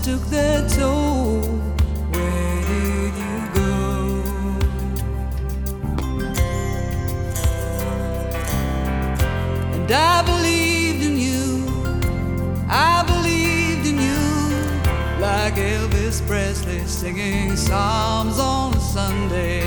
took their toll. Where did you go? And I believed in you, I believed in you, like Elvis Presley singing psalms on a Sunday.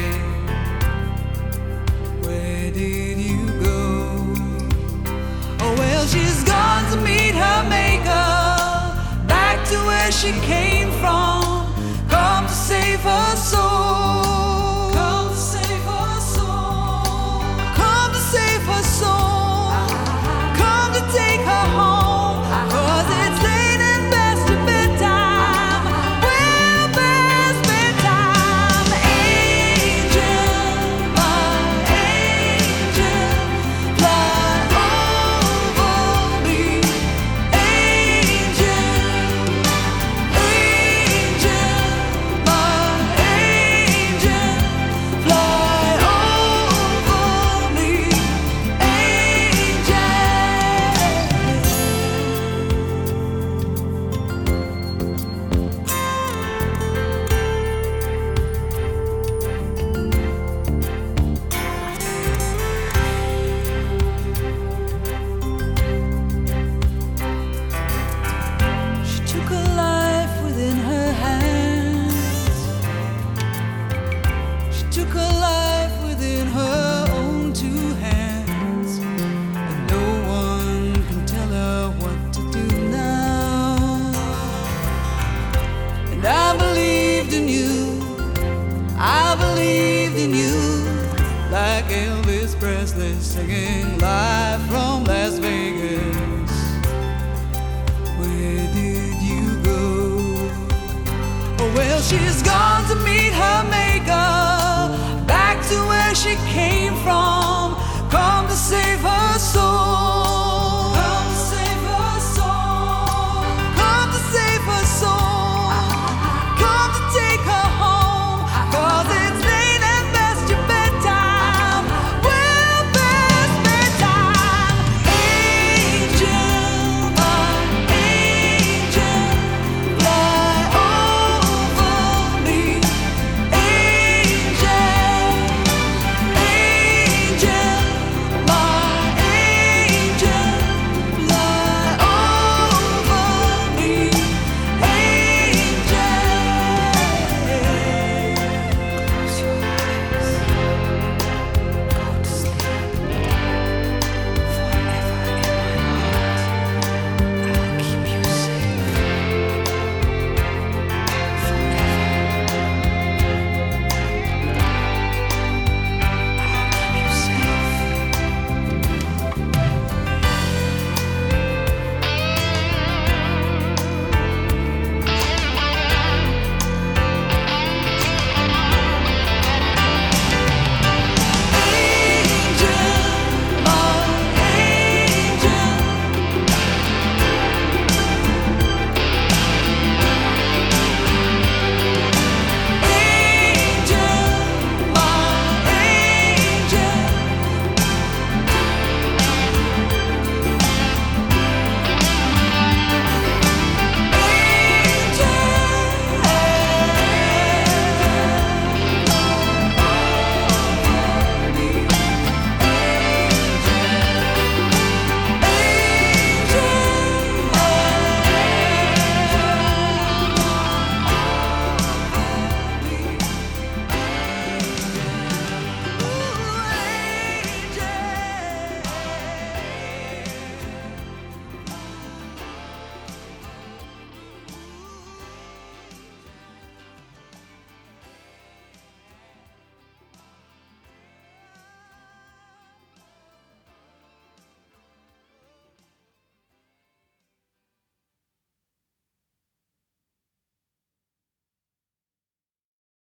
Where did you go? Oh well, she's gone to meet her maker, back to where she came from, come to save her soul, come to save her soul, come to save her soul, come to take her home, 'cause it's late and past your bedtime, well past bedtime. Angel, my angel, fly over me. Angel, angel, my angel, fly over me. Angel. She took her life within her hands. She took her life within her own two hands, and no one can tell her what to do now. And I believed in you, I believed in you, like Elvis Presley singing